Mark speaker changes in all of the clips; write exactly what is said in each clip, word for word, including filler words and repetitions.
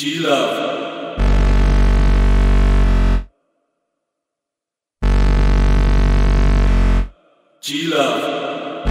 Speaker 1: G-Love. G-Love.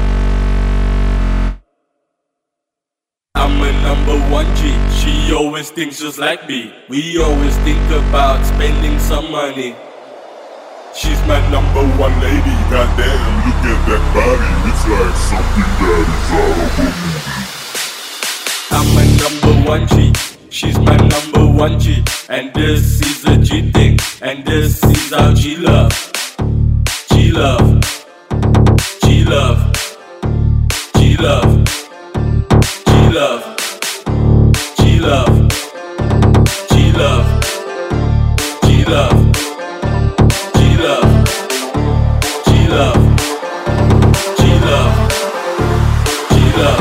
Speaker 1: I'm a number one G. She always thinks just like me. We always think about spending some money.
Speaker 2: She's my number one lady. Goddamn, look at that body. It's like something that is out of a movie.
Speaker 1: I'm a number one G. She's my number one G. And this is a G thing. And this is our G-Love. G-Love. G-Love. G-Love. G-Love. G-Love. G-Love. G-Love. G-Love. G-Love. G-Love. G-Love.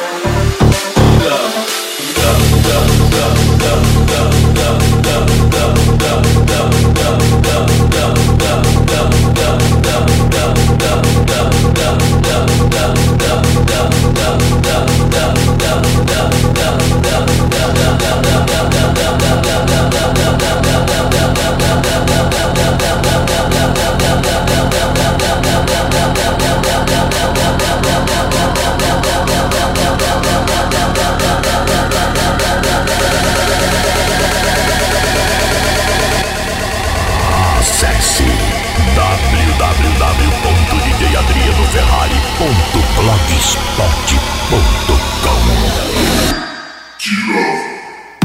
Speaker 3: w w w ponto d j adriano ferrari ponto blogspot ponto com.
Speaker 2: G-Love.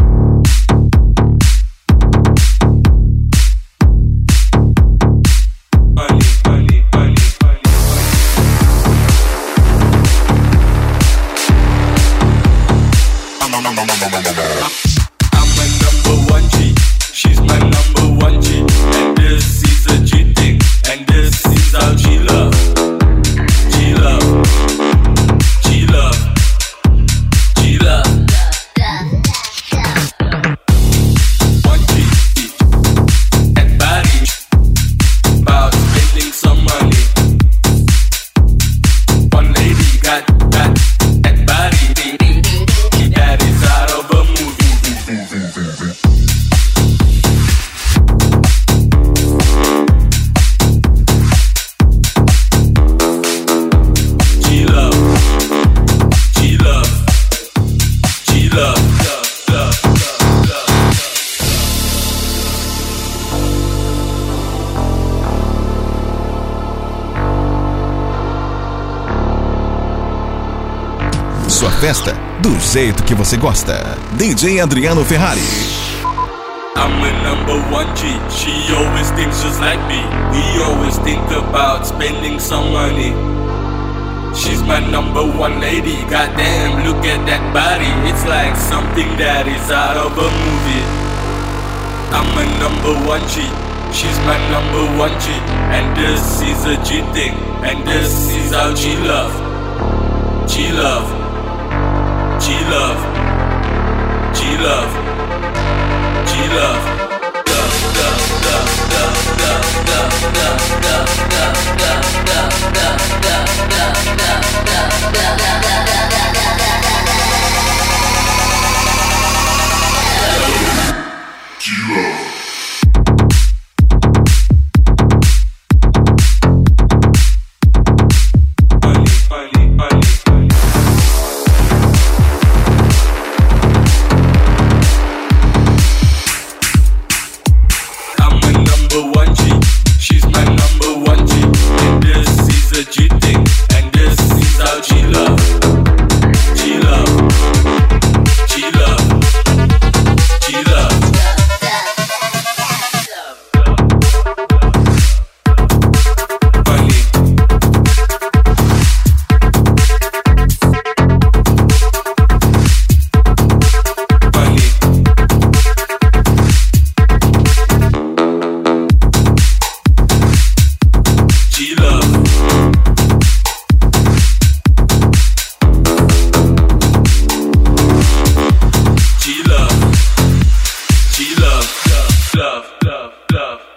Speaker 4: Sua festa do jeito que você gosta. D J Adriano Ferrari.
Speaker 1: I'm a number one G. She always thinks just like me. We always think about spending some money. She's my number one lady. Goddamn, look at that body. It's like something that is out of a movie. I'm a number one G. She's my number one G. And this is a G thing. And this is our G-Love. G-Love. G-Love. G-Love. G-Love.
Speaker 2: G-Love. G-Love.